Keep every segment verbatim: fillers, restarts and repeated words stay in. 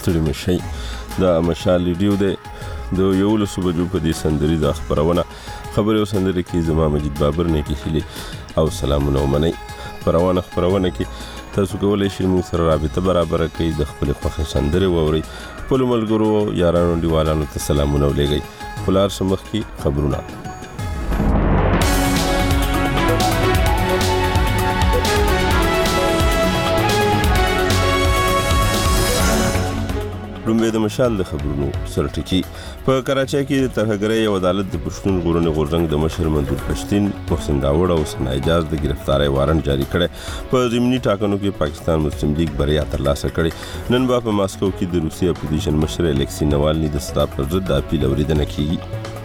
ستړي مشي. دا مشال ریډیو دی د یولسو بجو په دې سندریزه خپرونه خبرې او سندرې کې زما مجید بابر نه کیخلي او سلامونه ومنئ. خپرونه خپرونه کې تاسو کولی شئ موږ سره رابطه برابره کړئ، د خپلې خوښې سندرې واورئ، خپلو ملګرو یارانو انډیوالانو ته سلامونه ولېږئ. خو لاړ شم مخکې خبرونه. لومبې د مشال د خبرونو سرټکی. په کراچۍ کې د ترهګرۍ یو عدالت د پښتون غورنې غورځنګ د مشر منظور پښتین، محسن داوړ او ثنا اجاز د گرفتارۍ وارنټ جاری کړی. په ضمني ټاکنو کې پاکستان مسلم لیگ بریا ترلاسه کړې. نن به په ماسکو کې د روسیې اپوزیشن مشر الکسی نوالني د سزا پر ضد د اپیل اورېدنه کیږي.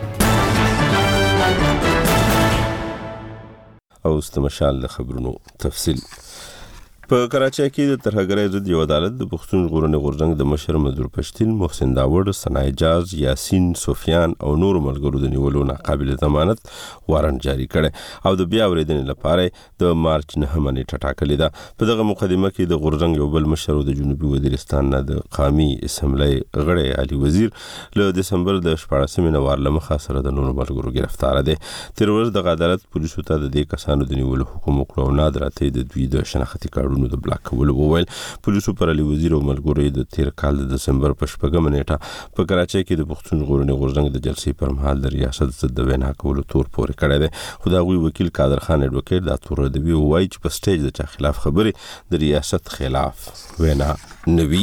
او ست مشال د خبرونو تفصیل. په کراچۍ کې د ترهګرۍ ضد یو عدالت د پښتون ژغورنې غورځنګ د مشر منظور پښتین، محسن داوړ، ثنا اجاز، یاسین، سفیان او نور ملګرو د نیولو ناقابل ضمانت وارنټ جاری کړی او د بیا اورېدنې لپاره د مارچ نهمه نیټه ټاکلې ده. په دغه مقدمه کې د غورځنګ یو بل مشر د جنوبي وزیرستان نه د قامي اسمبلی غړی علي وزیر له دسمبر د شپاړسمې نه وار له مخه سره د نورو ملګرو ګرفتار دی. تېر ورځ دغه عدالت پولیسو ته د دې کسانو د نیولو حکم وکړ او نادر عطیې د دوی د شناختي کارډونو د بلاک کولو وویل. پولیسو پر علي وزیر او ملګرو د تیر کال د دسمبر په شپږمه نیټه په کراچۍ کې د پښتون ژغورنې غورځنګ د جلسې پر مهال د ریاست ضد د وینا کولو تور پورې کړی دی. خو د هغوی وکیل قادر خان اډوکیټ دا تور ردوي او وایي چې په سټیج د چا خلاف خبرې د ریاست خلاف وینا نه وي.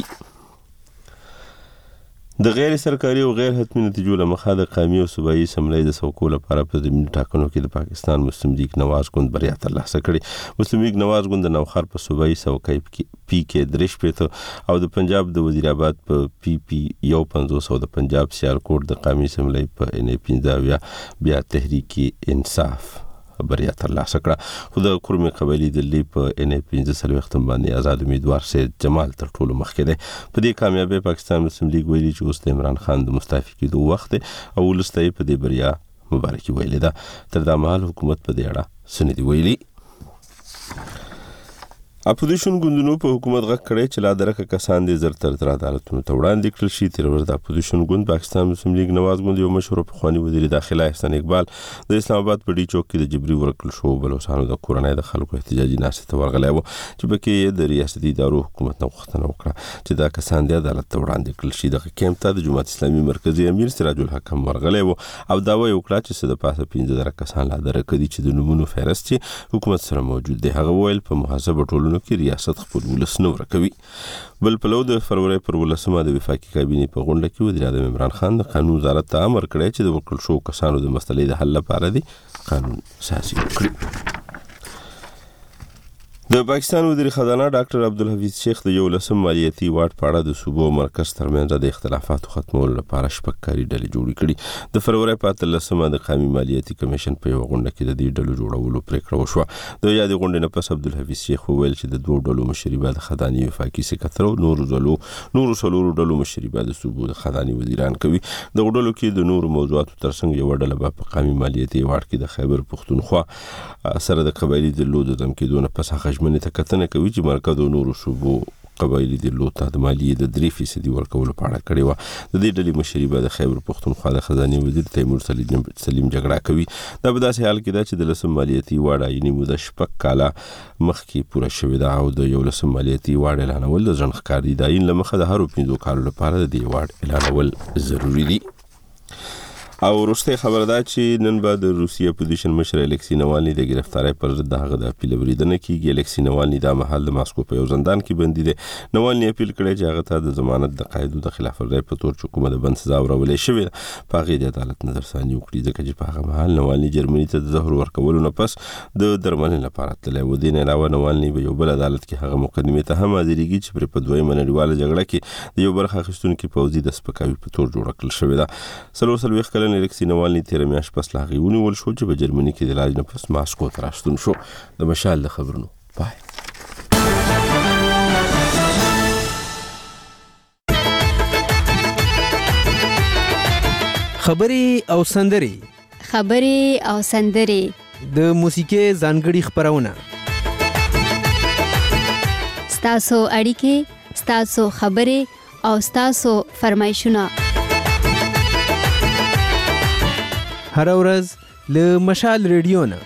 د غیر سرکاري او غیر حتمي نتیجو له مخه د قومي او صوبایي اسمبلی د سوکو لپاره په ضمني ټاکنو کې د پاکستان مسلم لیگ نواز ګوند بریا ترلاسه کړې. مسلم لیگ نواز ګوند د نوخر په صوبایي څوکۍ پی کې درې شپېته او د پنجاب د وزیر آباد په پی پی یو پنځوس او د پنجاب سیالکوټ د قومي اسمبلی په ان ای پنځه اویا بیا تحریک انصاف بریا ترلاسه کړه. خو د کورمې قبایلي دلې په ان ای پنځه څلوېښتم باندې آزاد امیدوار سید جمال تر ټولو مخکې دی. په دې کامیابۍ پاکستان مسلم لیگ ویلي چې اوس د عمران خان د مستعفي کېدو وخت دی او ولس ته یې په دې بریا مبارکي ویلې ده. تر دا مهال حکومت په دې اړه څه نه دي ویلي. اپوزیشن ګوندونو په حکومت غږ کړی چې لا درکه کسان دې زر تر تر عدالتونو ته وړاندې کړل شي. تېره ورځ د اپوزیشن ګوند پاکستان مسلم لیگ نواز ګوند یو مشهور پخواني وزیر داخله احسان اقبال د اسلام آباد په ډي چوک کې د جبري ورکړل شو بلوچستانو د کورنۍ د خلکو احتجاجي ناستې ته ورغلی و چې پکې یې د ریاستي ادارو حکومت نه غوښتنه وکړه چې دا کسان دې عدالت ته وړاندې کړل شي. دغه کیمپ ته د جماعت اسلامي مرکزي امیر سراج الحق هم ورغلی و او دعوه یې وکړه چې څه د پاسه پنځه زره کسان لا درکه دي چې د نومونو فهرست چې حکومت سره موجود دی. هغه وویل په محاسبه ټولنو کې ریاست خپل ولس نه ورکوي. بل پلو د فروری پر ولسمه د وفاقي کابینې په غونډه کې وزیر اعظم عمران خان د قانون وزارت ته امر کړی چې د ورکړل شوو کسانو د مسلې د حل لپاره دی قانون سازي وکړي. د پاکستان وزیر خزانه ډاکټر عبدالحفیظ شیخ د یولسم مالیاتي واټ په اړه د صوبو او مرکز ترمنځ د اختلافاتو ختمولو لپاره شپږ کاري ډلې جوړې کړي. د فروری په اتلسمه د قومي مالیاتي کمیشن په یوه غونډه کې د دې ډلو جوړولو پرېکړه وشوه. د یادې غونډې نه پس عبدالحفیظ شیخ وویل چې د دوو ډلو مشري به د خزانې وفاقي سکتر او نورو ډلو نورو څلورو ډلو مشري به د صوبو د خزانې وزیران کوي. دغو ډلو کې د نورو موضوعاتو ترڅنګ یوه ډله به په قومي مالیاتي واټ کې د خیبر پښتونخوا سره د قبایلي ډلو د ضم کېدو نه پس هغه ژمنې ته کتنه کوي چې مرکز او نورو صوبو قبایلي ډلو ته د مالیې د درې فیصدي ورکولو په اړه کړې وه. د دې ډلې مشري به د خیبر پښتونخوا د خزانې وزیر تیمور سلیم جګړه کوي. دا په داسې حال کې ده چې د لسم مالیاتي واړه عیني موده شپږ کاله مخکې پوره شوې ده او د یولسم مالیاتي واړ اعلانول د ځنډ ښکار دي. د عین له مخه د هرو پنځو کالو لپاره د دې واړ اعلانول ضروري دي. او وروستۍ خبره ده چې نن به د روسیې اپوزیشن مشر الکسی نوالني د گرفتارۍ پر ضد د هغه د اپیل اورېدنه کیږي. الکسی نوالني دا مهال د ماسکو په یو زندان کې بندي دی. نوالني اپیل کړی چې هغه ته د ضمانت د قاعدو د خلاف ورزۍ په تور چې حکومت د بند سزا ورولې شوې ده په هغې د عدالت نظرثاني وکړي ځکه چې په هغه مهال نوالني جرمني ته د زهر ورکولو نه پس د درملنې لپاره تللی و. دې نه علاوه نوالني به یو بل عدالت کې هغه مقدمې ته هم حاضرېږي چې پرې په دویمه نړیواله جګړه کې د یو برخه اخیستونکي پوځي د سپکاوي په تور جوړه کړل شوې ده. څلور څلوېښت کلن الکسی نوالني تیره میاشت پس له هغې ونیول شو چې په جرمني کې د علاج نه پس ماسکو ته راستون شو. د مشال د خبرونو پای. خبرې او سندرې خبرې او سندرې د موسیقۍ ځانګړي خپرونه ستاسو اړیکې ستاسو خبرې او ستاسو فرمایشونه هر ورځ له مشال ریډیو نه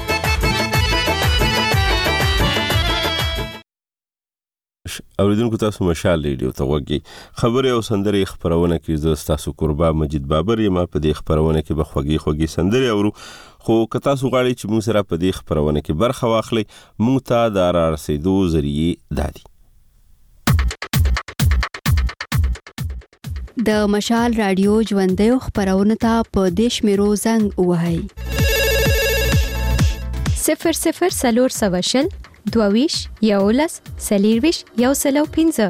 اوریدونکو تاسو مشال ریډیو ته وګورئ. خبرې او سندرې خبرونه کې زه تاسو قربا مجید بابر یم. په دې خبرونه کې به خوږی خوږی سندرې اورو. خو که تاسو غواړئ چې موږ سره په دې خبرونه کې برخه واخلئ، موږ ته د رارسېدو ذریعہ دادي. د مشال رادیو ژوندۍ خبرونه ته په دیش میرو زنګ وهاي صفر صفر سلور سواشل دوویش یولس سلیرویش یو سلو پینزه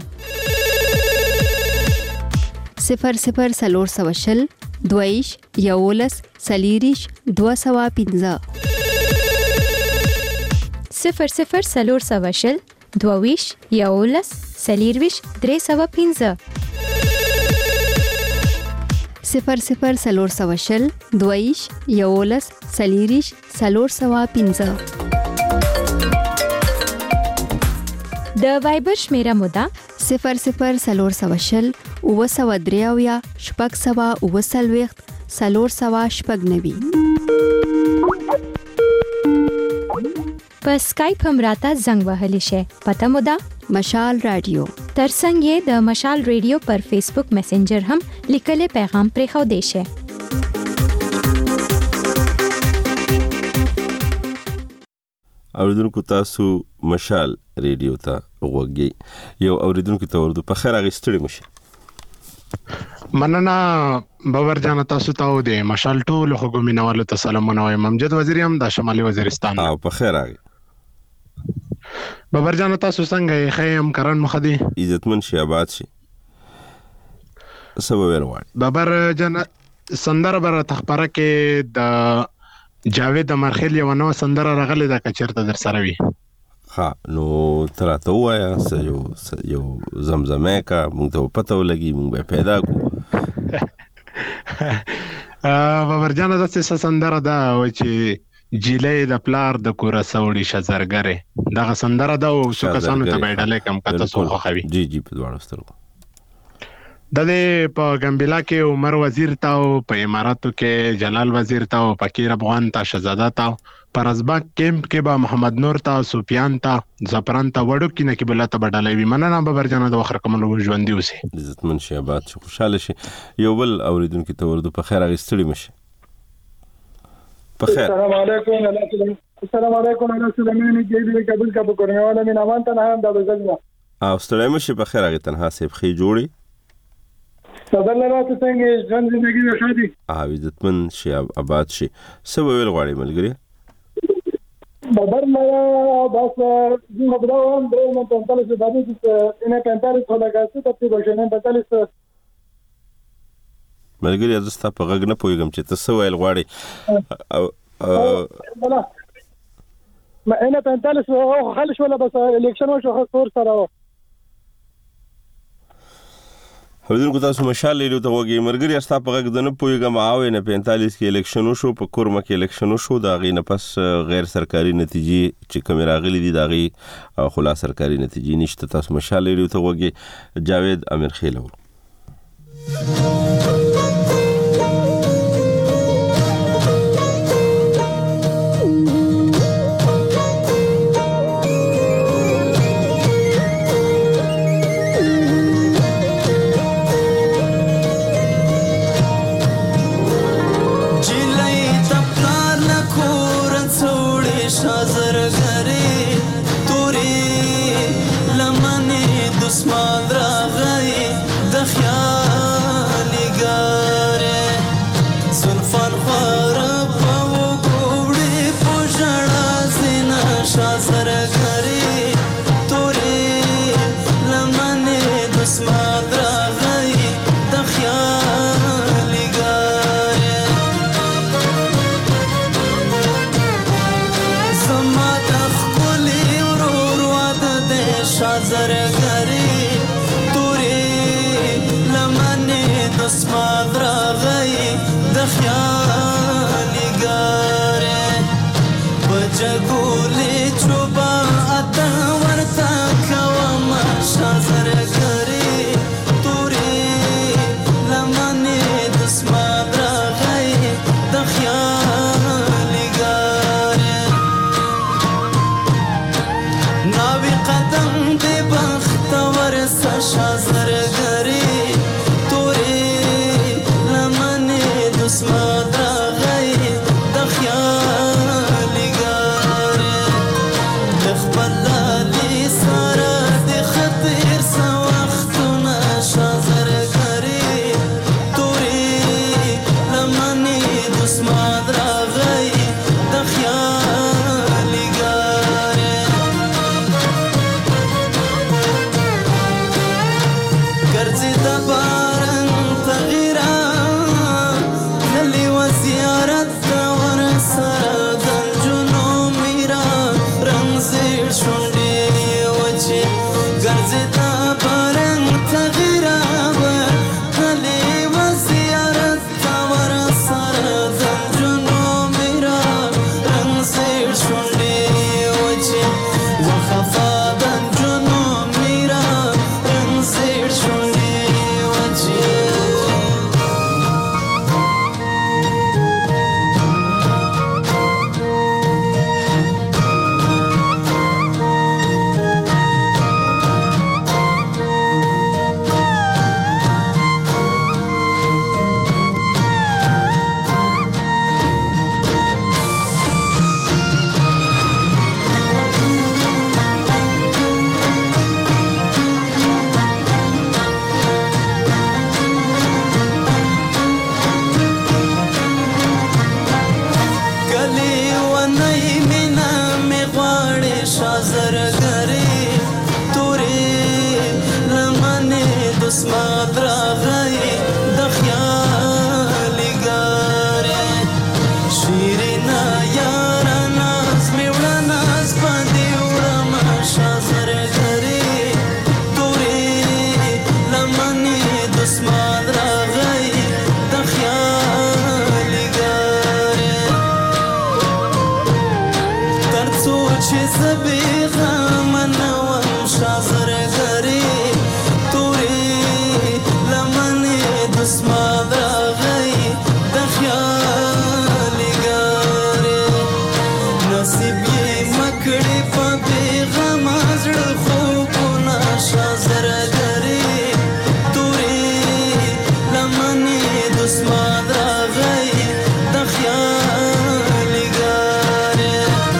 صفر صفر سلور سواشل دوویش یولس سلیریش دو سوا پینزه صفر صفر سلور سواشل دوویش یولس سلیرویش درې سوا پینزه صفر صفر سلور سواشل دویش یولس سلیریش سلور سوا پینزه. د وایبر شمیره مودا صفر صفر سلور سواشل اوه سوا دریاویا شپږ سوا اوه سلویخت سلور سوا شپږ نوي. په سکایپ هم راته زنګ وهلی شي. پته مودا مشال رادیو. ترڅنګ یې د مشال ریډیو پر فیسبوک میسنجر هم لیکلي پیغام پرې خو دی شي. اوریدونکو تاسو مشال ریډیو ته وګورئ. یو اوریدونکو ته ورته په خیر اغستړي مشه. مننه باور جان تاسو ته و دې مشال ټول خو ګمینوالو ته سلامونه وایم. امجد وزیر هم د شمالي وزیرستان. او په خیر اغه باور جان تاسو څنګه یې؟ خیم کرن مخدي عزتمن شي آباد شي. سبا ویلوان باور جان سندره بر تخبره کې د جاوید مرخیل یو نو سندره راغله د کچرته در سره وی. ها نو تراته وایا یو یو زمزمه کا مونږ ته پته ولګي مونږ به پیدا کو. باور جان د څه سندره دا و چې جیلې د پلار د کور سوړی شزرګره دغه سندره دا او څو کسانو ته بیډلې کم کته سو خوخوي. جی جی په دواړو سترګو د دې په ګمبلا کې عمر وزیر تا او په اماراتو کې جلال وزیر تا او فقیر افغان تا شهزاده تا پر ازبک کیمپ کې با محمد نور تا سفیان تا زفران تا وړو کې نه کې بل ته بدلې وي. مننه به برجنه د وخر کوم ژوندۍ اوسه. عزتمن شي آباد شي خوشاله شي. یو بل اوریدونکو ته ورته په خیر اغستړي مشه. په خیر. السلام علیکم السلام علیکم انا سليمان جيبي قبل کا بکرنه والا من امان ته هم د بزنه. او ستړی مشه په خیر اغه تنها سیب خي جوړي. صدر لراته څنګه ژوند زندگی د شادي. او عزتمن شي آباد شي. سبا ویل غواړي ملګری. بابر ما بس زه بداوم د نو پنځه باندې چې نه پنځه خو لګاسته ته په بشنه پنځه ملګری ازستا په غږ نه پويګم چې تاسو ویل غواړي. ما انا پنځه او خالص ولا بس الیکشن وشو خور سره. حضور تاسو مشال لري ته وګي مرګري استا په غږ نه پويګم او نه پینتالیس کې الیکشن شو په کورما کې الیکشن شو دا غي نه پس غیر سرکاري نتیجې چې کوم راغلي دي دا غي خلاص سرکاري نتیجې نشته. تاسو مشال لري ته وګي جاوید امیر خیلو. اسمع غراغي دخيالي شیرینا یارا ناز میوړه ناز باندې ورما شازر غری تورې لمنې دسمان راغی د خیال ګاره تر څو چې زبې غم نوم شازر غری تورې لمنې دسمان راغی د خیال ګاره نصیب یې مکړې په بیغم زړه خوبونه شازر غری تورې لمنې دسمان راغی د خیال ګاره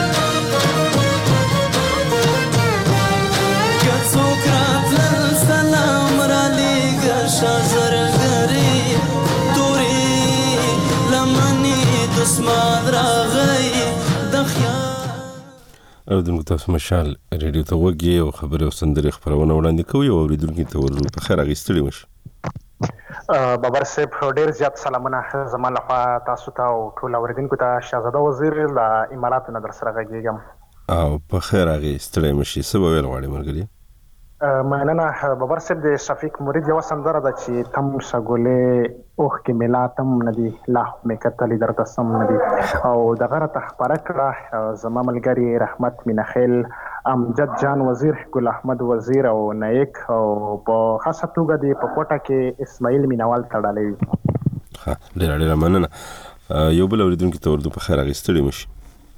که څوک راتلل سلام را لیږه شازر غری تورې لمنې دسمان راغی د خیال. اوریدونکو تاسو مشال ریډیو ته وګورئ او خبرې او سندرې خبرونه وړاندې کوي او اوریدونکو ته ورو په خیر اغیستلی مش بابر صاحب ډیر زیات سلامونه زما لخوا تاسو ته او ټول اوریدونکو ته شاهزاده وزیر له اماراتو نه در سره غږیږم او په خیر اغیستلی مشي څه به ویل غواړې ملګري؟ مننه بابر صاحب د شفیق مرید یوه سندره ده چې تم شګولې اوښکې مې لا تم نه دي لا مې کتلې درته سم نه دي او دغه راته خپره کړه زما ملګري رحمت مینخیل امجد جان وزیر ګل احمد وزیر او نایک او په خاصه توګه د په کوټه کې اسماعیل مینوال تړلی وي. ښه ډېره ډېره مننه. یو بل اورېدونکي ته ورته په خیر اخیستلی مشي.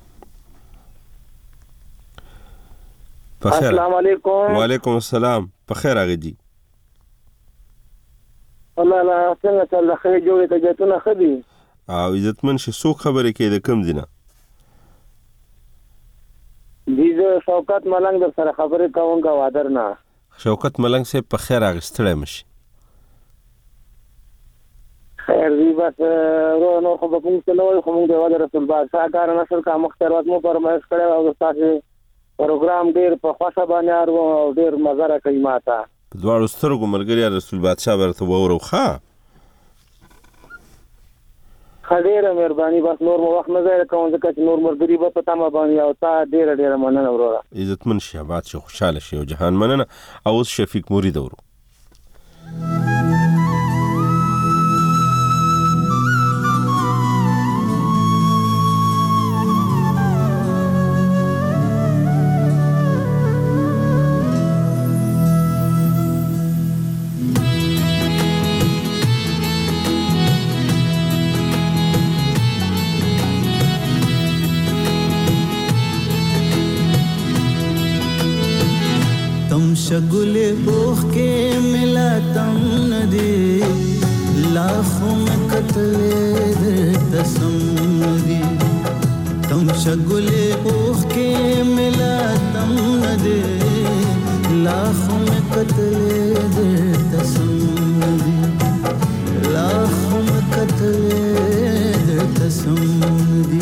السلام علیکم. وعلیکم السلام. په خیر راغی جی. الله لا څنګه چل خیر جوړې ته جاتونه خدي او عزتمن شي څوک خبرې کوي د کم دینه؟ دیزه شوکت ملنګ در سره خبرې کوم کا وادر نه. شوکت ملنګ صاحب په خیر اغستړی مشي. خیر دی بس رو نو خو به کوم څه نه وي خو موږ د وادر رسول بادشاہ کار نشر کا مختار وات مو پرمایش کړی او تاسو پروګرام ډیر په خوښه باندې او ډیر مزه را کوي ماته. په دواړو سترګو ملګري رسول بادشاہ ورته وورو ښه ډېره مهرباني بس نور مو وخت نه ضایع کوم ځکه چې نور ملګري به په تمه باندې او تا ډېره ډېره مننه وروره. عزتمن شي آباد شي خوشحاله شي او جهان مننه. او اوس شفیق مرید ورو. शगुले ओख के मिला तम नदी लाखों में कतले तसम नदी तम शगुले ओख के मिला तम नदी लाखों में कतले तसम नदी लाखों में कतले तसम नदी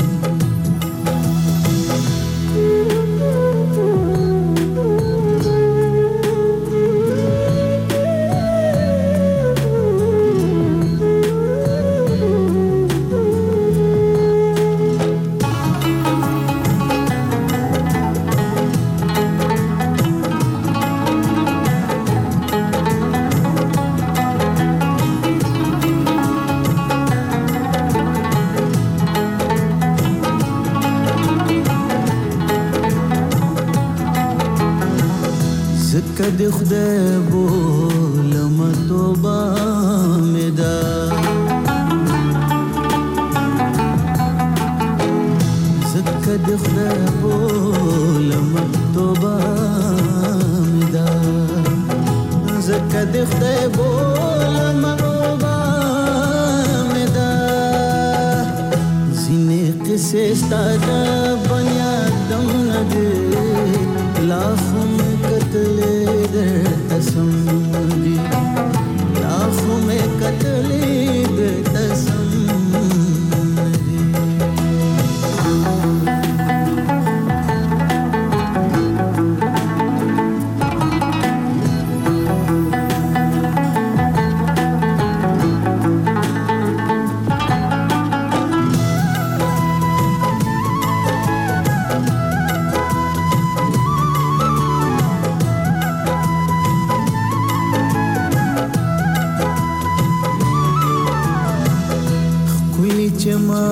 کد خدای بولم توبه مدا زکد خدای بولم توبه مدا زکد خدای بولم توبه مدا زینه قصه ستاد بنیادم نده لاخم कतले दे तसम दी लाखों में कतले दे तसम दी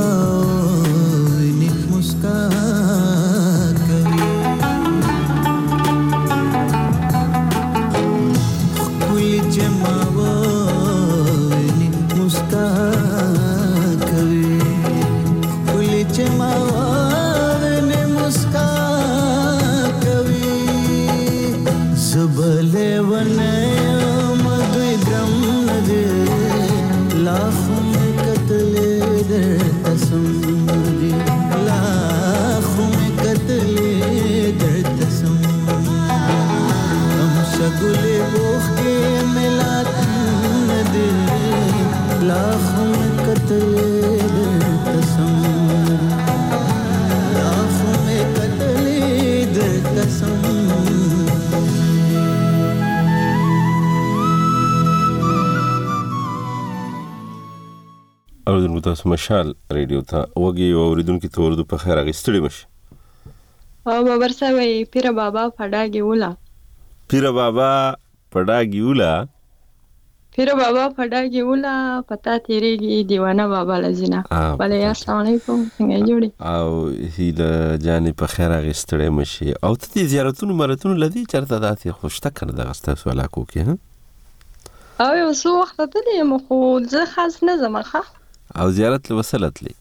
ویني مسکا کوي خپل جما ویني مسکا کوي خپل جما ویني مسکا کوي زبله ونه مدوي درم نه लाखों में कत्ले दर्द समझी लाखों में कत्ले दर्द समझी हम शगुले बोख के मिलात दे लाखों में कत्ले दर्द समझी लाखों में कत्ले दर्द समझी اوریدونکو تاسو مشال ریډیو ته وګي او اوریدونکو ته ورته په خیر اغستړي مشه او بابر سوي پیر بابا پډاګي ولا پیر بابا پډاګي ولا پیر بابا پډاګي ولا پتا تیریږي دیوانه بابا لزینا بل یا السلام علیکم څنګه جوړي او هیله جانې په خیر اغستړي مشه او ته زیارتونو مراتونو لدی چرته داتې خوشته کنه دغه تاسو علاقو کې ها او یو څو وخت ته دې مخو ځه خاص نه زمخه او زیارت له وصلت لې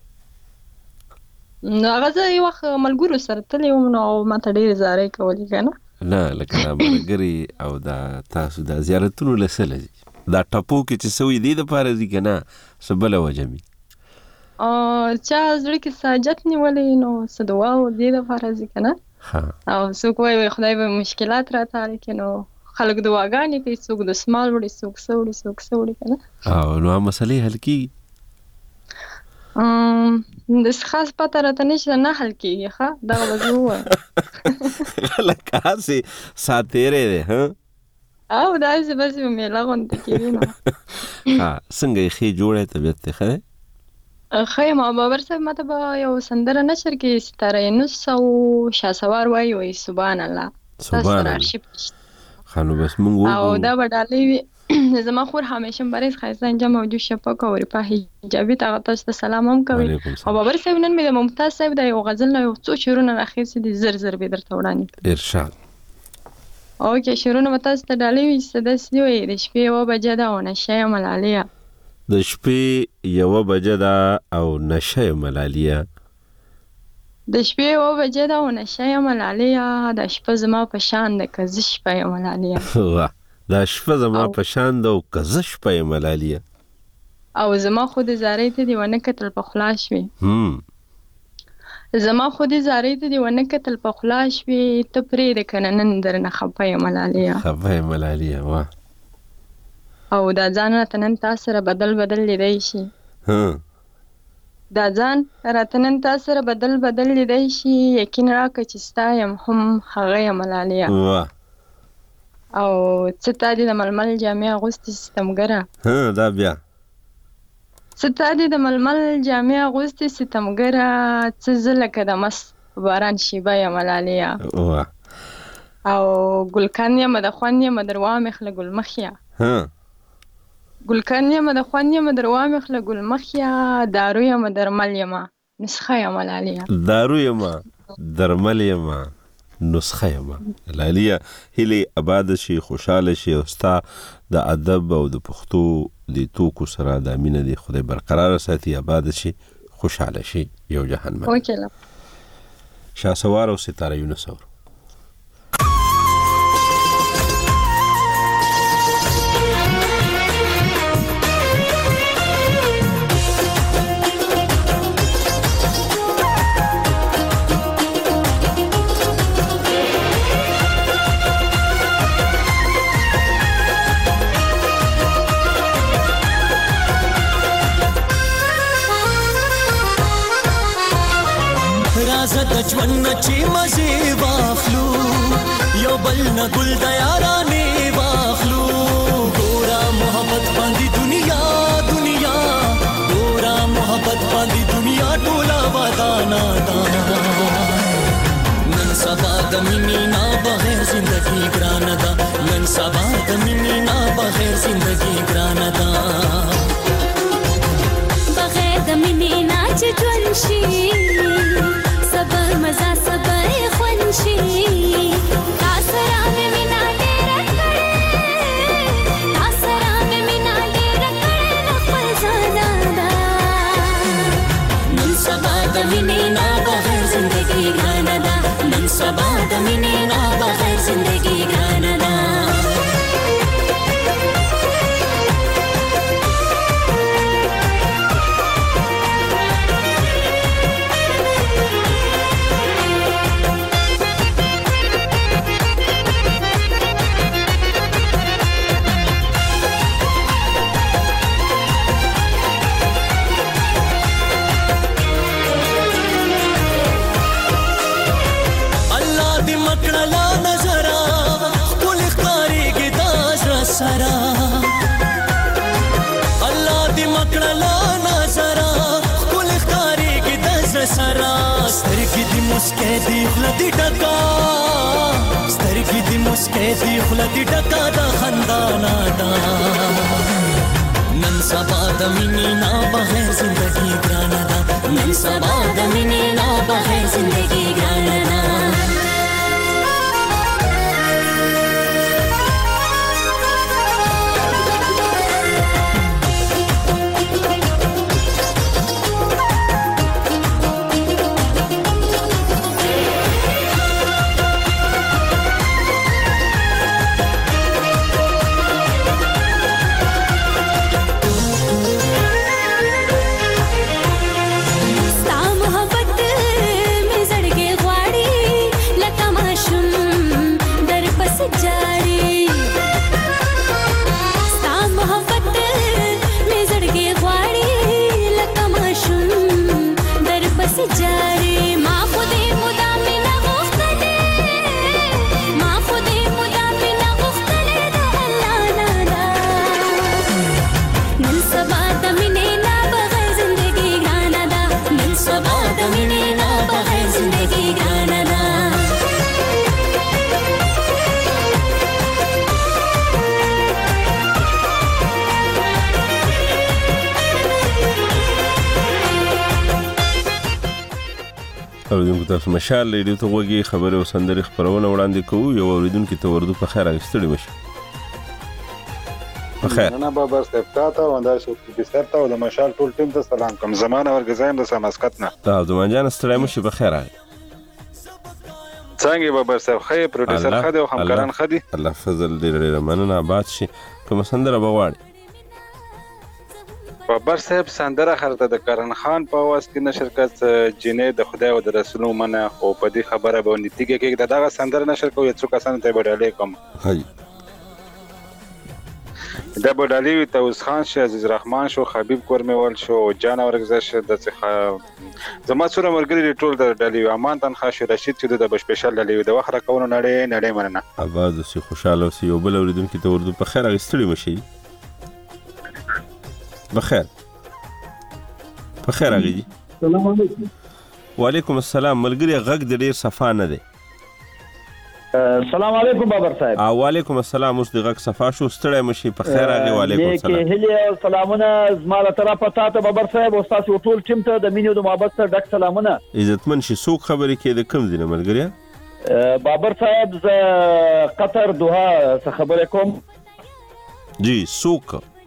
نو هغه ځای وخت ملګرو سره تلې وم نو ما ته ډېرې زارۍ کولې که نه نه لکه دا ملګري او دا تاسو دا زیارتونو له څه لځي دا ټپو کې چې څه وي دې دپاره ځي که نه څه بله وجه وي چا زړه کې ساجت نیولې نو څه دعا و دې دپاره ځي که نه او څوک وایي خدای به مشکلات راته حل کړي نو خلک دعاګانې کوي څوک دسمال وړي څوک څه وړي څوک څه وړي که نه او نو هغه مسلې حل کېږي داسې خاص پته راته نشته نه حل کېږي ښه دغه به زه ووایم لکه هسې ساتیری دی ها او داسې بسې به میله غونډه کېږي نو څنګه یې ښې جوړی طبیعت دی ښه دی ښه یم او بابر صاحب ماته به یو سندره نشر کې ستاره یونس او شهسوار وایي وایي سبحان الله سبحان الله خانو بس مونږ او دا به ډالۍ وي زما خور همیشه مبارز ښایسته انجام او جو شفق او رپا حجابي ته هغه تاسو ته سلام هم کوي او بابر صاحب نن مې د ممتاز صاحب د یو غزل نه یو څو شعرونه راخیستي دي زر زر به درته وړاندې ارشاد اوکې شعرونه به تاسو ته ډالۍ وي چې داسې وایي د شپې یوه بجه ده او نشه یم ملاليه د شپې یوه بجه ده او نشه یم ملاليه د شپې یوه بجه ده او نشه یم ملاليه د شپه زما په شان ده که زه شپه یم ملاليه واه دا شپه زما په شان ده او که زه شپه یم ملاليه او زما خو د زارۍ ته دې ونه کتل په خولا شوې زما خو د زارۍ ته دې ونه کتل په خولا شوې ته پرېږده که نه نن درنه خفه یم ملاليه خفه یم ملاليه واه او دا ځان راته نن تا سره بدل بدل لیدی شي دا ځان راته نن تا سره بدل بدل لیدی شي یقین راکړه چې ستا یم هم هغه یم ملاليه او څه تا دې د ململ جامې اغوستې ستمګره دا بیا څه تا دې د ململ جامې اغوستې ستمګره څه زه لکه د مست باران شیبه یم ملاليه او ګلکن یم د خوند یم در وامخله ګلمخیه ګلکن یم د خوند یم در وامخله ګلمخیه دارو یم درمل یم نسخه یم ملاليه دارو یم درمل یم نسخه یم ملاليه هیلې آباد شي خوشاله شي او ستا د ادب او د پښتو د توکو سره د مینه دی خدای برقرار ساتي آباد شي خوشاله شي یو جهان ما اوکې شهسوار او ستاره یونس اور د ژوند چې مزه واخلو یو بل نه ګل د یارانې واخلو ګورا محبت باندې دنیا دنیا ګورا محبت باندې دنیا ټوله ودانا دا نن سبا د مینې نه بغیر زندگی ګران ده نن سبا د مینې نه بغیر زندگی ګران ده بغیر د مینې نه چې ژوند شي صبر مزه صبر خوند شي تا سره مې مینا ډېره کړې تا سره مې مینا ډېره کړې نه خپل ځانا ده نن سبا د مینې نه بغیر زندګي ګرانه ده نن سبا د مینې نه بغیر زندګي ګرانه ده الله دې مکړلا نظر خپل ښکاری کې د سرا سترګې دې مسکې دې خلدي ډکا سترګې دې مسکې دې خلدي ډکا د خندانا دا نن سبا د مینې نه بغیر زندګي ګرانه ده نن سبا د مینې نه بغیر زندګي ګرانه ده اوریدونکو تاسو مشال ریډیو ته وګورئ خبرې او سندرې خبرونه وړاندې کوو یو اوریدونکو ته وردو په خیر راغستړي مشه په خیر نه بابا استفتاته و انداز او بسرته او د مشال ټول ټیم ته سلام کوم زمانه ورګزایم د سماسکت نه دا زمان جان ستړی مشه په خیر راغی څنګه بابا صاحب خیر پروډوسر خدي او همکاران خدي الله فضل دې ډېر مننه آباد شي کوم سندره بغواړي بابر صاحب سندره خرته د کرن خان په واس کې نشر کړ جنې د خدای او د رسول منه او په دې خبره باندې تیګه کې دغه سندره نشر کوي څو کسان ته بدلې کوم هاي دا بدلې توس خان شه عزیز رحمان شو حبیب کورمول شو جانور گذشت د څخه زما سره مرګري ټول د ډلې امان تن خاص رشید چې د بشپشل ډلې د وخره کونو نړۍ نړۍ مننه آباد سي خوشاله سي او بل اوریدونکو ته وردو په خیر غستړي مشي بخیر بخیر اغي السلام علیکم وعلیکم السلام ملګری غږ د ډیر صفا نه دی السلام علیکم بابر صاحب او وعلیکم السلام اوس د غږ صفا شو ستړی مشي په خیر اغي وعلیکم السلام کې هلي سلامونه زماله طرفه تاسو بابر صاحب او تاسو ټول ټیم ته د مینې او محبت سره ډک سلامونه عزتمن شي څوک خبرې کې د کم دینه ملګری بابر صاحب ز قطر دوحه څخه خبرې کوم جی څوک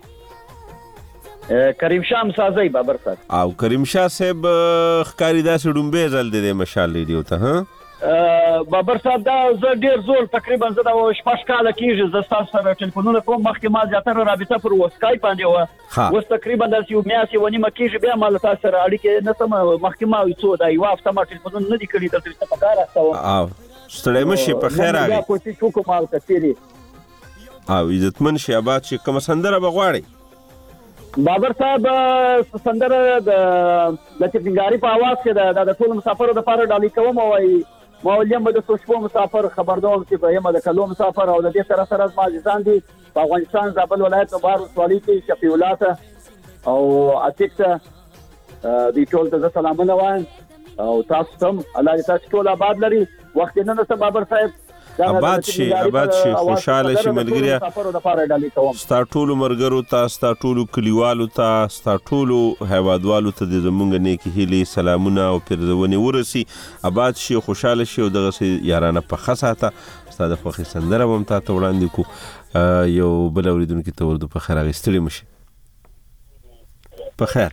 کریم شاه سازي بابر صاحب او کریم شاه صاحب خکاری داسې ډومبه زل دي مشال لیدو ته ها بابر صاحب دا زه ډیر زول تقریبا زه د شپږ کال کېږي زه تاسو سره ټلیفونونه کوم مخکې ما زیاتره رابطه پر وسکای باندې و اوس تقریبا د یو میاشتې ونی مکیږي بیا مال تاسو سره اړیکې نه سم مخکې ما یو څو دا یو هفته ما ټلیفونونه نه دي کړی تر څه په کار راځو او ستړی مشي په خیر راغی یا کوشش وکم مال کثیری او عزتمن شي آباد شي کوم سندره بغواړي بابر صاحب سندره د لطیف نګاری په आवाज کې د ټول مسافرو د پاره ډالۍ کوم او مولیم د سوشپو مسافر خبردار چې په یم د کلو مسافر او د دې سره سره ما ځان دي په افغانستان زابل ولایت نو بار وسوالي کې شفیع الله او اتیک ته د ټول ته سلامونه وایم او تاسو هم الله دې تاسو ټول آباد لري وخت نه نو بابر صاحب آباد شي آباد شي خوشاله شي ملګریا ستا ټولو مرګرو ته ستا ټولو کلیوالو ته ستا ټولو هیوادوالو ته د زمونږ نیکی هیلې سلامونه او پرزونې ورسي آباد شي خوشاله شي او دغه یارانه په خاصه ستا د خوښي سندره هم تا ته وړاندې کو یو بل اوریدونکي ته ورته په خیر اغستړي مشي په خیر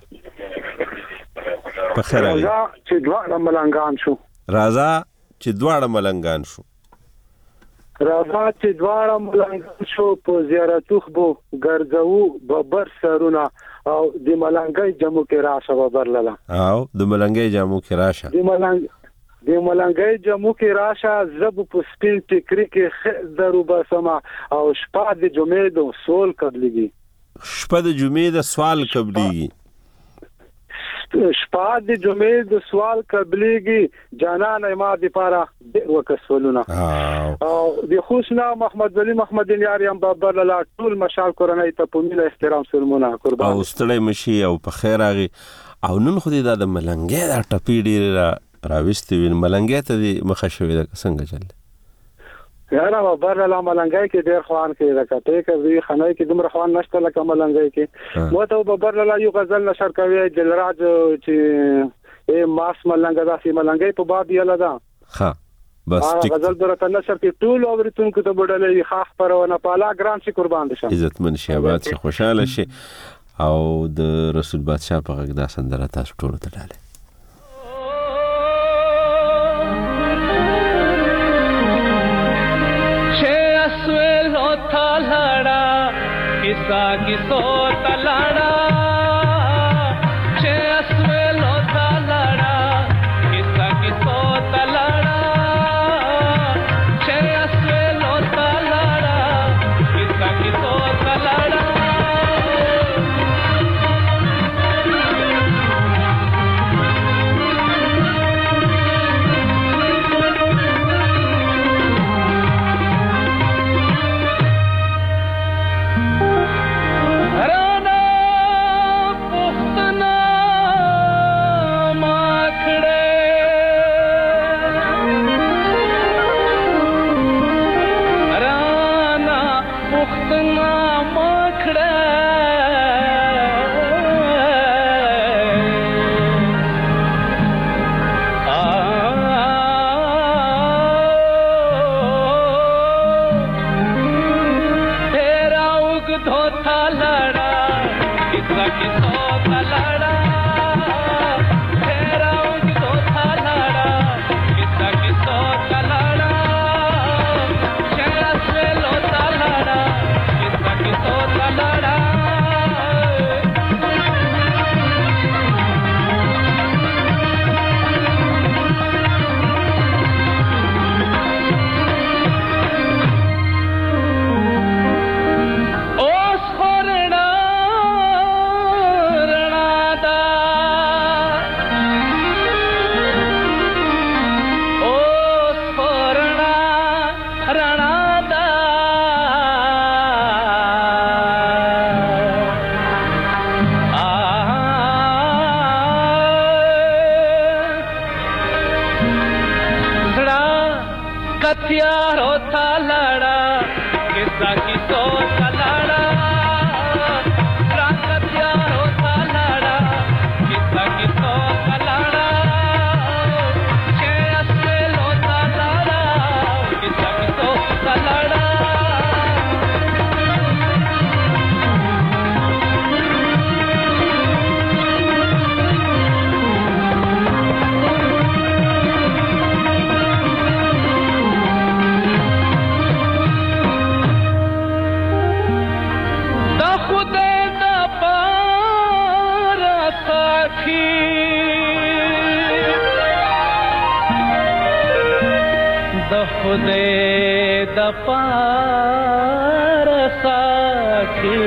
په خیر راځه چې دواړه ملنګان شو راځه چې دواړه ملنګان شو راځه چې دواړه ملنګان شو په زیارتو خو ګرځو ببر سرونه او د ملنګي جمو کې راشه ببر لاله او د ملنګي جمو کې راشه د ملنګ د ملنګي جمو کې راشه زب په سپین ټکری کې درو بسما او شپه د جمعې د سول قبليږي شپه د جمعې د سوال قبليږي شپه د جمعې د سوال قبليږي جانان ما د پاره د وکسولونه او د خوشنا محمد ولی محمد یار یم بابر لا ټول مشال کورنۍ ته په مینه احترام سلمونه قربان او ستړی مشي او په خیر اغي او نن خو دې د ملنګي د ټپی ډیر راوستي وین ملنګي ته د مخه شوې د څنګه چل یاره بابر لا ملنګي کې ډیر خوان کې راکټه کوي خنای کې دومره خوان نشته لکه ملنګي کې مو ته بابر لا یو غزل نشر کوي دلراج چې ای ماس ملنګا داسې ملنګي په باب یلا دا ها بس ټیک غزل درته نشر کې ټول اورتونکو ته بدلې خاص پرونه پالا ګران شي قربان دي عزت من شي آباد شي خوشاله شي او د رسول بادشاہ په غږ دا سندره تاسو ټول ته ډاله किसा किसो तलाड़ा छे असवेलो तलाड़ा किसा किसो तलाड़ा छे असवेलो तलाड़ा किसा किसो तलाड़ा खुदे दपार साखी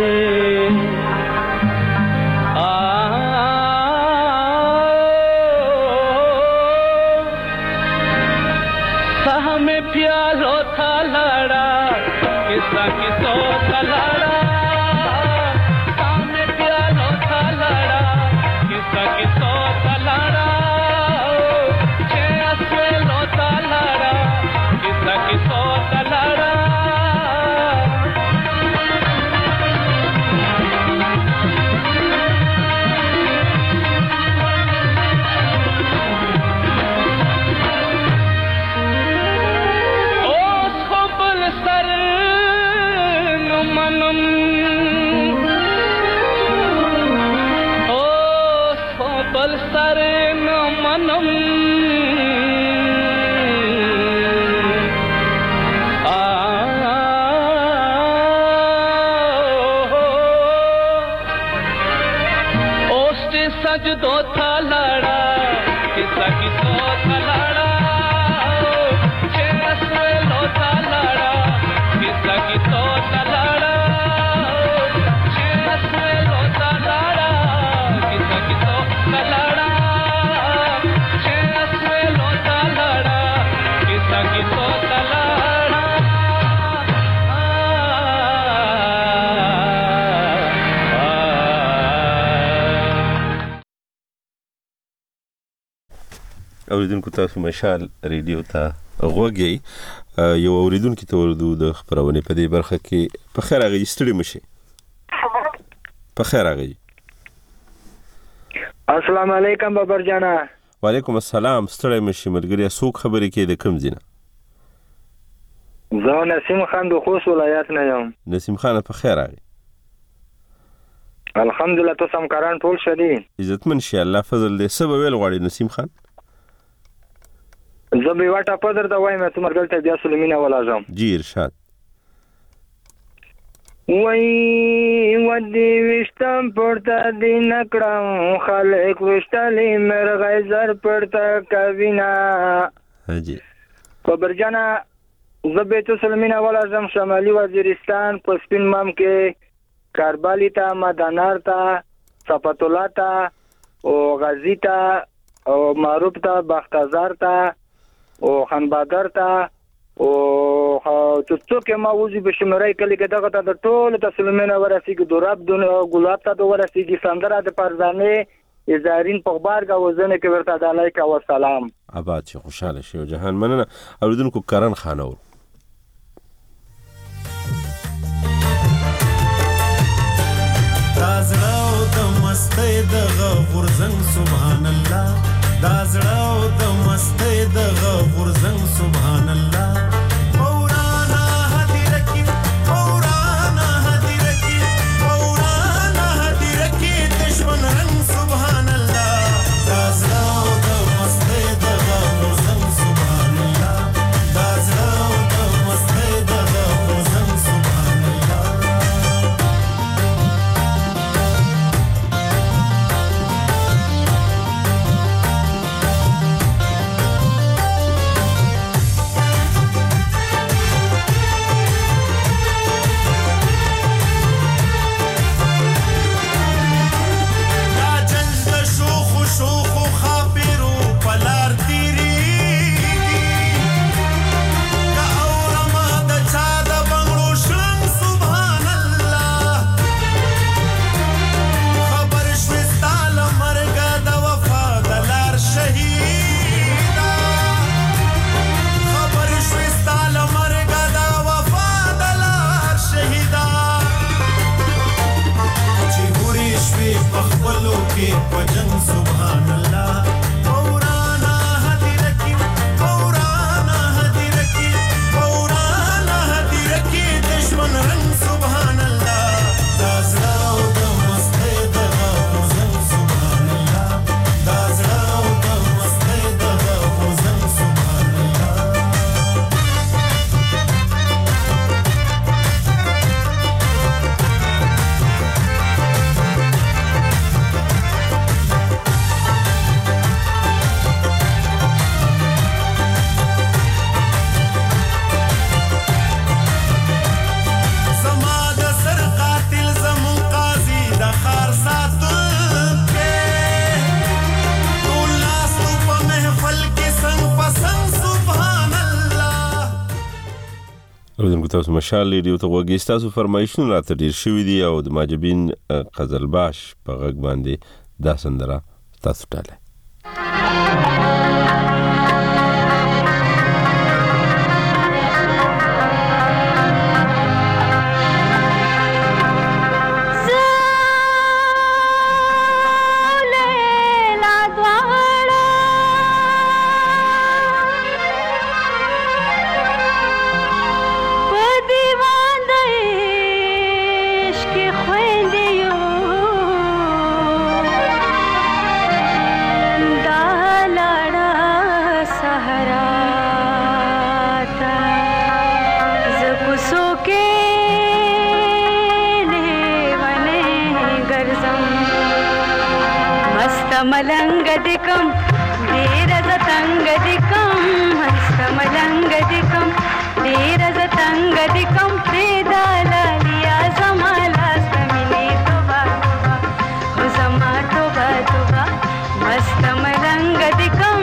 साह में प्यालो था लड़ा किसा किसो था लड़ा साह में प्यालो था लड़ा किसा किसो था लड़ा छे असलो था लड़ा किसा किसो اوریدونکو تاسو مشال ریډیو ته غوږی یو اوریدونکو ته ورودو د خبرونه په دې برخه کې په خیر راغی ستړي مشي په خیر راغی. السلام علیکم بابر جانا. وعلیکم السلام. ستړي مشي مرګریا څوک خبرې کې د کوم ځینه؟ زه نسیم خان د خوست ولایت نه یم. نسیم خان په خیر راغی. الحمدلله تاسو هم کاران ټول شدي. عزتمن شي الله فضل دې سبا ویل غواړي نسیم خان. زه به واټه پدر دا وایم ته مرګل ته بیا سلیمینا ولازم. جی ارشاد. وای ودی وشتم پورته دی نکړم خلک وشتلې مرغې زر پورته کوینا. حاجی بابر جانا زه به ته سلیمینا ولازم شمالي وزیرستان په سپین مام کې کاربالی ته مدانار ته صفات الله ته او غازی ته او معروف ته بختازار ته او خان بادر ته او څوک ما وځي به شمرای کلی کې دغه ته ټول تسلیمونه ورسیږي دوراب د ګلاب ته ورسیږي سندره د پرځانه ازارین په بارګه وزنه کې ورته د علیکم والسلام. آباد شي خوشاله شي او جهان مننه. اوریدونکو کرن خانور دازړو د مستۍ د غورزنګ سبحان الله دازړو د مستۍ د غورزنګ سبحان الله مورانا هدیرکی مورانا هدیرکی مورانا هدیرکی دشمن رنگ سبحان الله دازړو د مستۍ د غورزنګ سبحان الله دازړو د مستۍ د غورزنګ سبحان الله. تاسو مشال ریډیو ته وګورئ. تاسو فرمایشونه راته ډیر شوي دي او د ماجبین قزلباش په غږ باندې دا سندره تاسو ټاله. मलंग दिकम धीरज तंग दिकम हस्त मलंग दिकम धीरज तंग दिकम पेदाला लिया जमाला समिनी तुबा तुबा जमा तुबा तुबा मस्त मलंग दिकम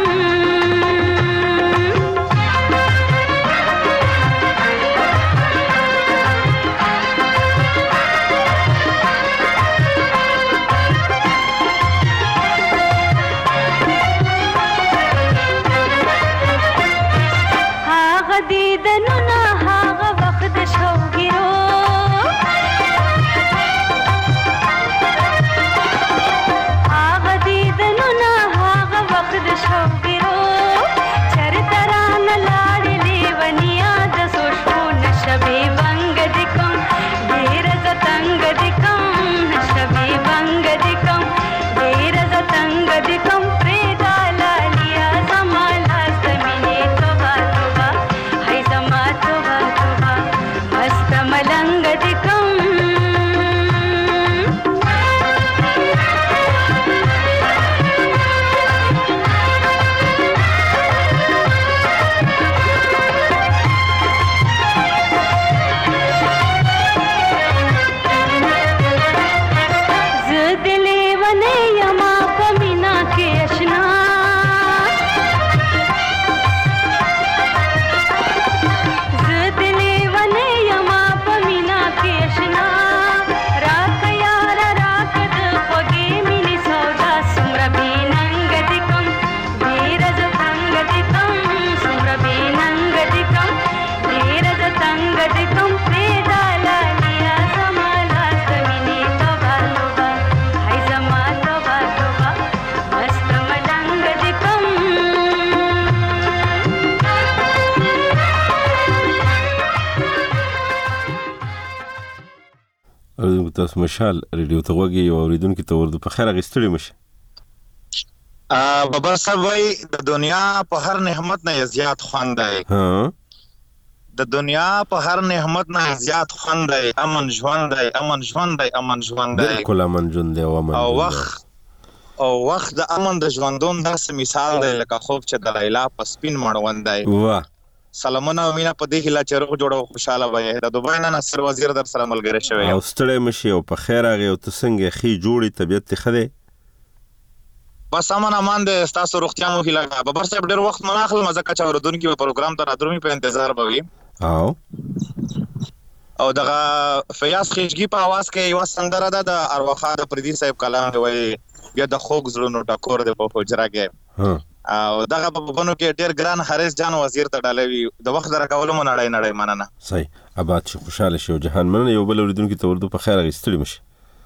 اوریدونکو تاسو مشال ریډیو ته وګورئ او اوریدونکو ته ورته په خیر غستړي مشه. ا بابا صاحب وای د دنیا په هر نعمت نه زیات خوند دی. ها د دنیا په هر نعمت نه زیات خوند دی. امن ژوند دی، امن ژوند دی، امن ژوند دی. بالکل امن ژوند دی او امن. او وخت او وخت د امن د ژوندون داسې مثال دی لکه خوب چې د لیلا په سپین مړوند دی. واه سلامونه او مینا په دې هیله چې روغ جوړ او خوشاله وای. د دوبۍ نه نصر وزیر در سره ملګری شوی او ستړی مشي او په خیر هغه او ته څنګه خې جوړی طبيعت ته خده بس امن امان د تاسو روغتیا مو هیله. بابر صاحب ډېر وخت مناخل مزه کا چا ورودونکو په پروګرام ته راترومي په انتظار بوي. او او دغه فیاض خېجګي په आवाज کې یو سندره ده د ارواخا د پردي صاحب کلام دی وای بیا د خوګ زړونو ټکور دی په حجره کې. ها او دغه په بونو کې ډېر ګران حارث جان وزیر ته ډالوي د وخت درکولو مونږ نړۍ نړۍ مننه. صحیح آباد شي خوشاله شي او جهان مننه. یو بل اوریدونکو ته ورته په خیر غستړي مشه.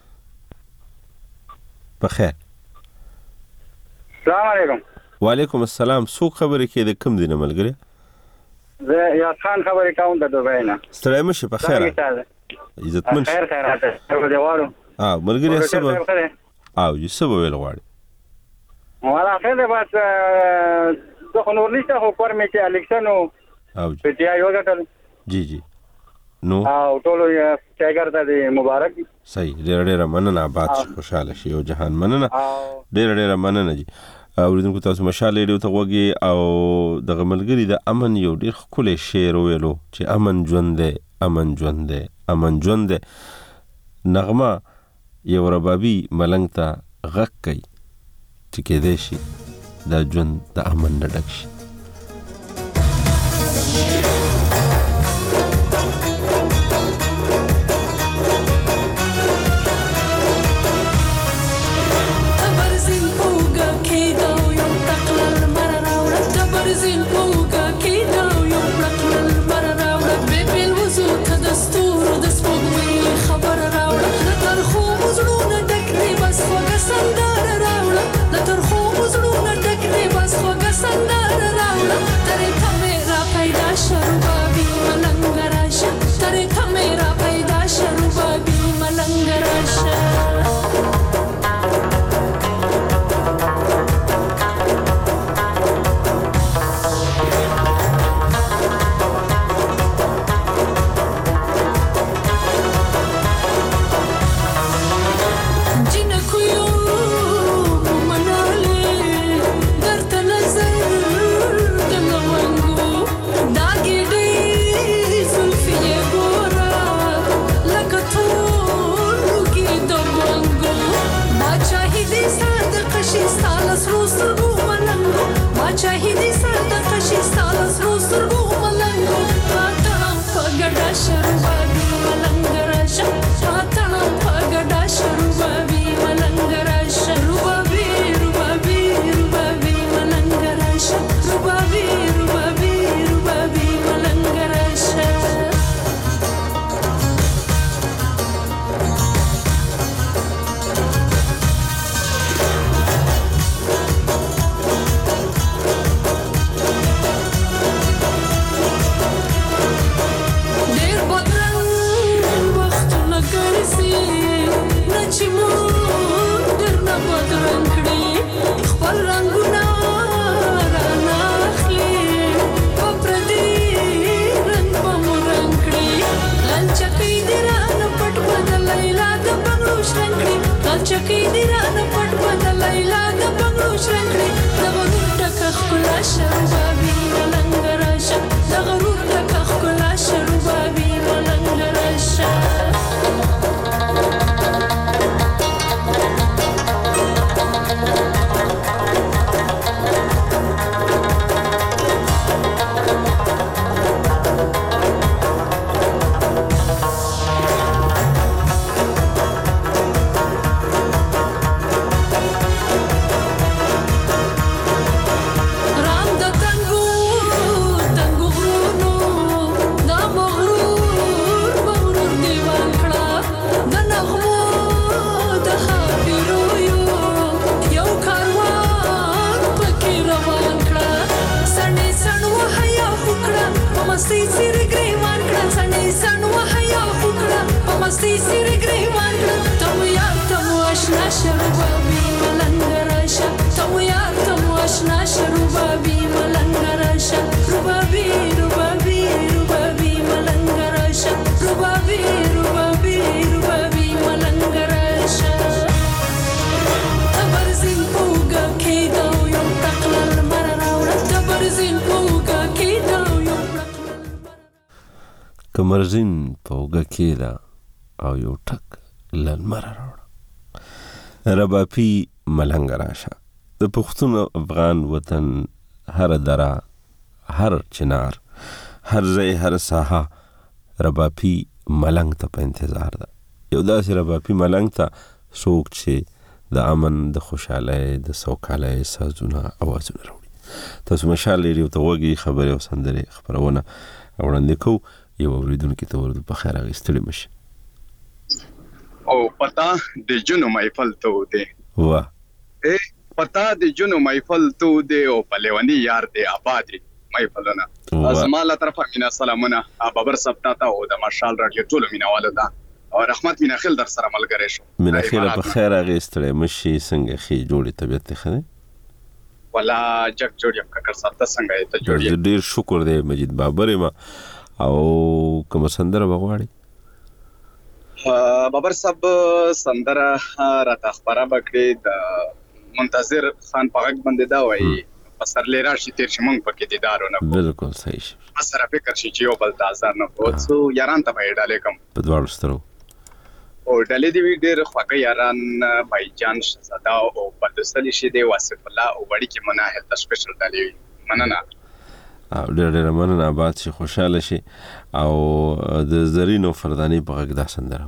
په خیر. السلام علیکم. وعلیکم السلام. سو خبرې کې د کم دینه ملګری؟ زه یا خان خبرې کوم د دوبۍ نه. ستړی مشه په خیر. عزتمن خیر خیر راته. ورته اه ملګری سبب او یې سبب ویل غواړي. والا خیر ده بس تو خو نور نشته خو کور مې چې الیکشن او په تی آی وګټل. جی جی نو او ټول یې ټایګر ته دی مبارک. صحیح ډېر ډېر مننه آباد خوشاله شي او جهان مننه. ډېر ډېر مننه جی. اوریدونکو تاسو مشال ریډیو ته وګورئ او دغه ملګری د امن یو ډېر ښکلی شعر ویلو چې امن ژوند دی، امن ژوند دی، امن ژوند دی. نغمه یو ربابي ملنګ ته غږ کوي چې کېدای شي دا ژوند د امن نه ډک شي. Sandara مستی سیر گریوان کړه تم یار تم آشنا شربابي ملنګ راشه تم یار تم آشنا شربابي ملنګ راشه ربابي ربابي ربابي ملنګ راشه ربابي ربابي ربابي ملنګ راشه تبرزین پوګه کېدا یو تقلل مر راوړه تبرزین پوګه کېدا یو کمرزین پوګه کېدا او یو ټک للمر راوړه ربابي ملنګ راشه د پښتون افغان وطن هر درا هر چنار هر ځای هر ساحه ربابي ملنګ ته په انتظار ده یو داسې ربابي ملنګ ته څوک چې د امن د خوشحالۍ د سوکالۍ سازونه اوازونه راوړي تاسو مشال لري او ته وګي خبرې او سندرې خبرونه وړاندې کوو یو اوریدونکي ته ورته په خیر اغستړي مشه او پتا د جنو محفل ته دی واه اے پتا د جنو محفل ته دی او په لیونی یار دی آباد محفلونه ازماله طرفه مینا سلامونه بابر سبتا ته او د مشال راډیو ټولو مینواله ده او رحمت مینا خیل در سره ملګری شو مینا خیل په خیر اغستړي مشي څنګه خي جوړي طبيعت ته خنه ولا جگ جوړ یم ککر ساته څنګه ته جوړي ډیر شکر دی مجید بابر ما او کوم سندره بغواړي بابر صاحب سندره را تخبره بکړي د منتظر خان پاک باندې دا وایي پسر لرا شي تیر شمن پکې دیدارونه بالکل صحیح پسر فکر شي چې یو بل تازه نه پوڅو یاران ته وایي ډالې کم په دواړو سترو او ډالې دی ډېر خوږه یاران بای جان شهزاده او بدسلی شي دی واسف الله او وړي کې مناهل د سپیشل ډالې مننه او ډېر ډېر مننه آباد شي خوشاله شي او د زرینو فردانی په غږ دا سندره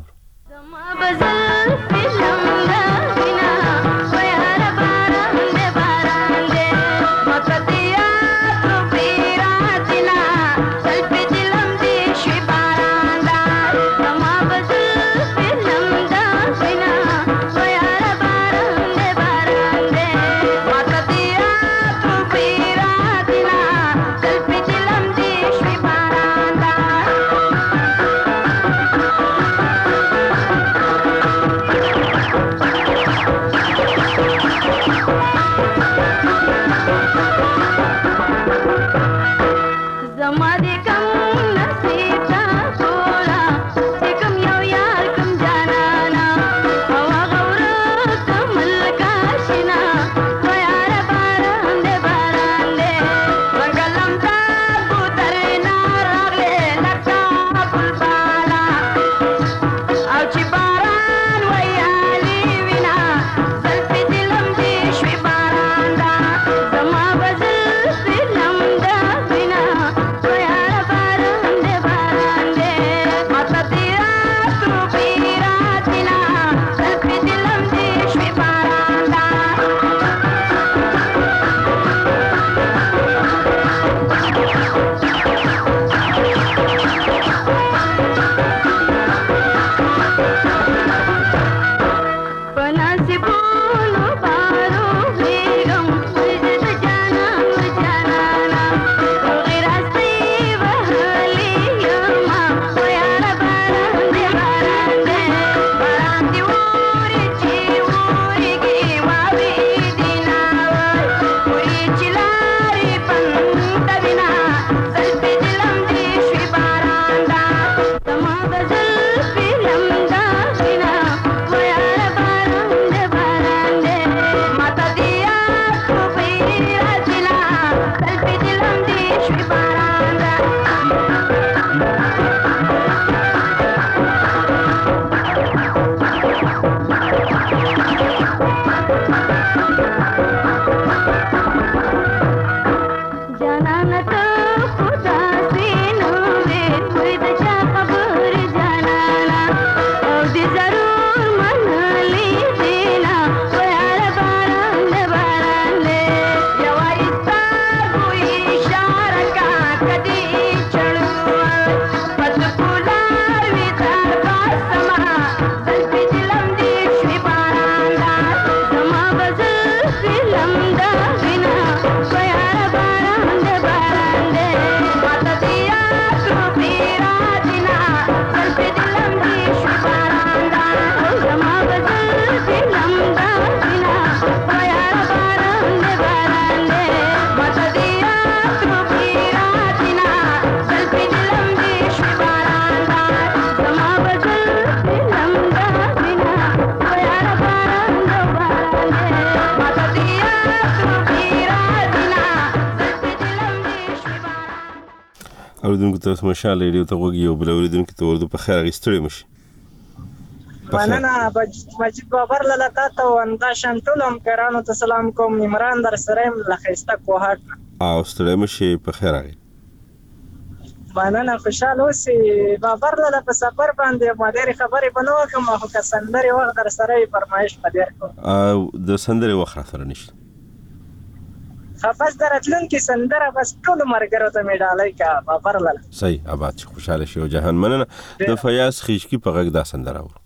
اوریدونکو ته مشال ریډیو ته وګورئ او بل اوریدونکو ته ورته په خیر غوښتل مشي. مننه مجید بابر لاله تا وندا شنټولم کرانو ته سلام کوم. عمران در سره لخيسته کوهټ او ستړي مشي په خیر راغی. مننه خوشاله اوسې بابر لاله په سفر باندې ما ډېرې خبرې بنو کوم خو که سندري وخت در سره فرمایش پدې کوم او د سندري وخت سره نشته خفاس درتلون کې سندره بس ټول مرګرو ته میډالای کا بابر لاله صحیح آباد خوشاله شو جهان. مننه د فیاض خیشکی په غږ دا سندره و.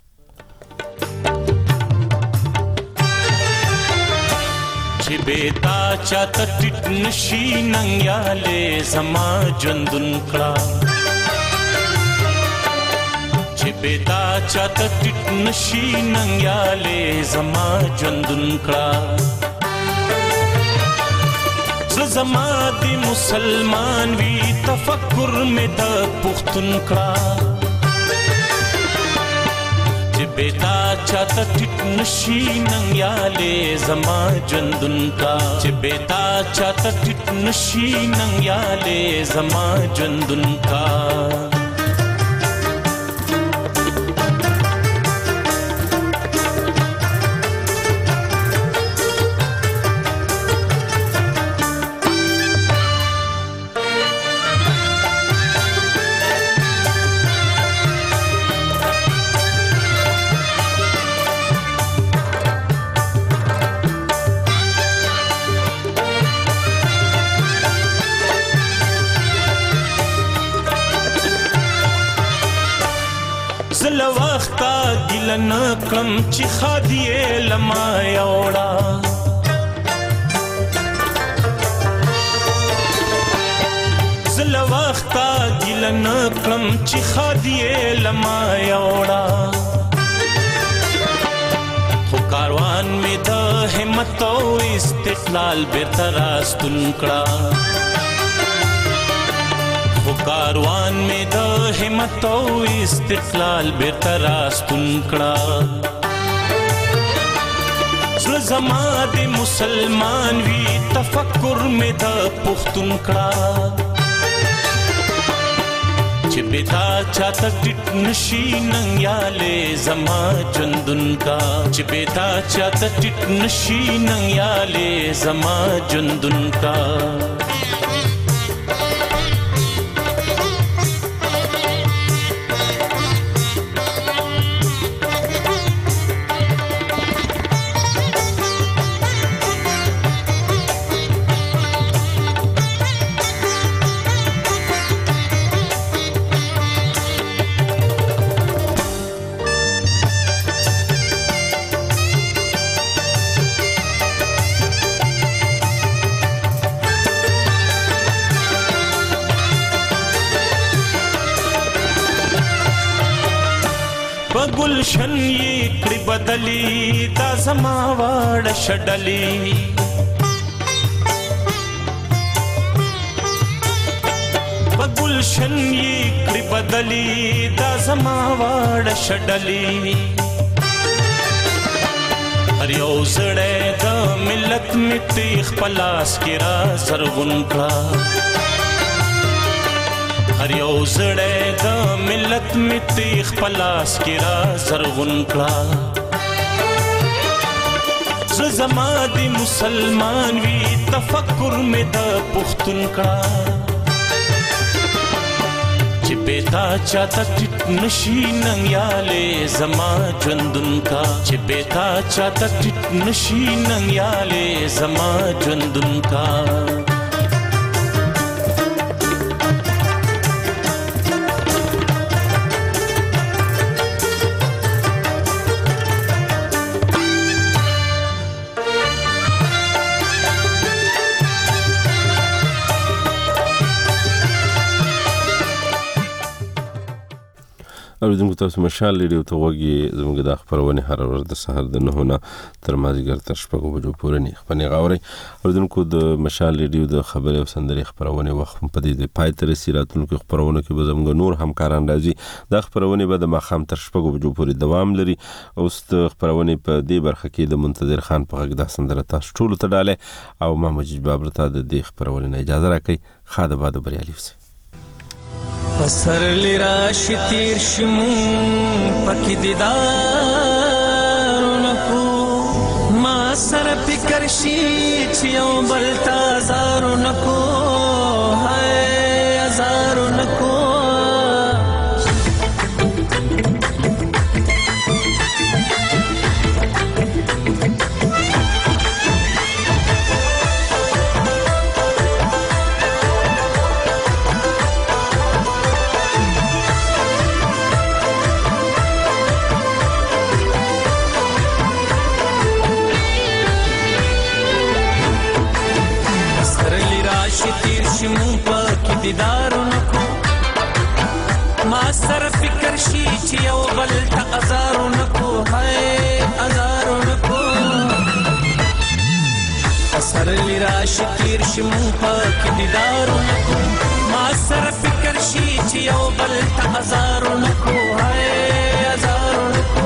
چې بیتا چاته ټټ نشي ننګیاله زما ژوندون کړه چې بیتا چاته ټټ نشي ننګیاله زما ژوندون کړه زما دی مسلمان وی تفکر میں د پختون کړه چې بیتا چاته ټټ نشي ننګیاله زما ژوندون کا چې بیتا چاته ټټ نشي ننګیاله زما ژوندون کا نکم چې خادیه لما یوړا زل وخت دل نکم چې خادیه لما یوړا خو کاروان می د همت او استقلال به تراستون کړه خو کاروان میں د همت او استقلال به تراستون کړه زړه زما د مسلمان وی تفکر میں د پختون کړه چې بیتا چاته ټټ نشي ننګیاله زما ژوندون کا چې بیتا چاته ټټ نشي ننګیاله زما ژوندون کا گلشن یہ کڑی بدلی دا زما واڑ شڈلی گلشن یہ کڑی بدلی دا زما واڑ شڈلی هر یو زړه د ملت مټي خپلاس کې را زرغون کړه هر یو زړه د ملت مټي خپلاس کې را زرغون کړه زما د مسلمان وی تفکر مې د پښتون کړه چې بیتا چاته ټټ نشي ننګیاله زما ژوندون کا چې بیتا چاته ټټ نشي ننګیاله زما ژوندون کا اوریدونکو تاسو مشال ریډیو ته وګورئ زموږ د خبرونه هر ورځ د سحر د نه نه تر مازیګر تر شپږو بجو پورې نه خبرونه غوړي اوریدونکو د مشال ریډیو د خبري او سندري خبرونه وخت په دې د پای تر سیراتونکو خبرونه کې به زموږ نور همکاران راځي د خبرونه به د مخام تر شپږو بجو پورې دوام لري او ست خبرونه په دې برخه کې د منتظر خان په غږ د سندره تاسو ټول ته ډاله او ما مجید بابر ته د دې خبرونه اجازه راکړي خاطر بعد بریالي وي پسر لراشي تیر شمون پکې دیدار نکو ما سره فکر شي چې یو بل تازار نکو هاي ازار نکو دیدار نکو ما سره فکر شي چې یو بل ته ازار نکو هاي ازار نکو سر لراشي تیر شي مون پاک دیدار نکو ما سره فکر شي چې یو بل ته ازار نکو هاي ازار نکو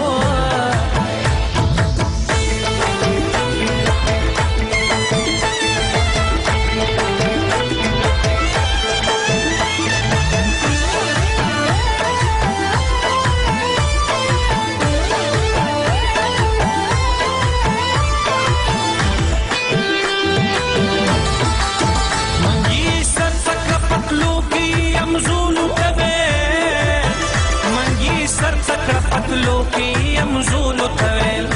پتلو کی امزول تویل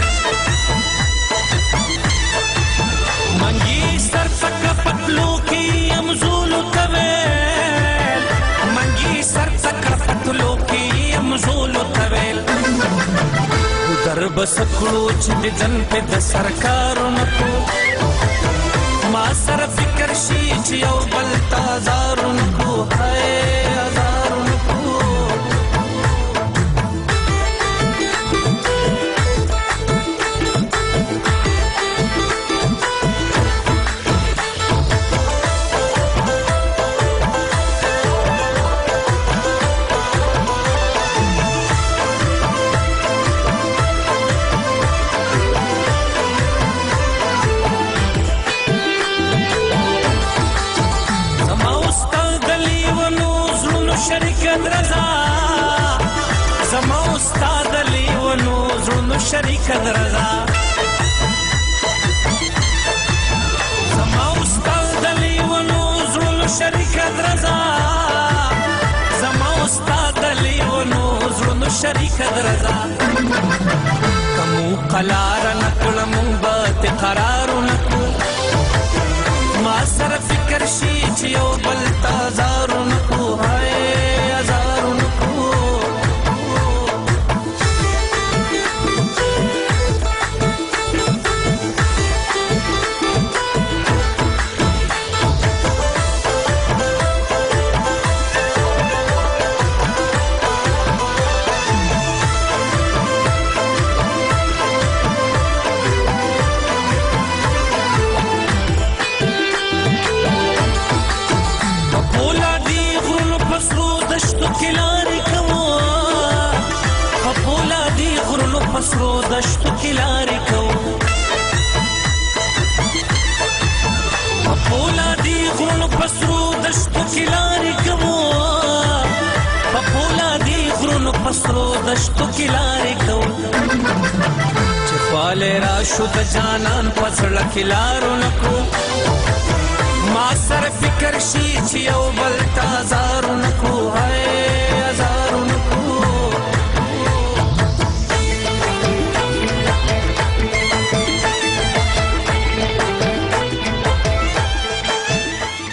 منگی سر تک پتلو کی امزول تویل منگی سر تک پتلو کی امزول تویل در بسکلو چې د جن په د سرکارو نکو ما سر فکر شي چې یو بل تازارو نکو هاي ازارو نکو شریک درزا زما استاد لیونو زونو شریک درزا زما استاد لیونو زونو شریک درزا زما استاد لیونو زونو شریک درزا کمو قلار نکړم بات قرار نکو ما سره فکر شي چې یو بل تازار نکو هاي ازار نکو پسرو دشتو کی لاری کو پپولا دی غرونو پسرو دشتو کی لاری کو پپولا دی غرونو پسرو دشتو کی لاری کو چخوال راشو د جانان پسړه کی لارو نکو ما سر فکر شي چې یو بل تازارو نکو هاي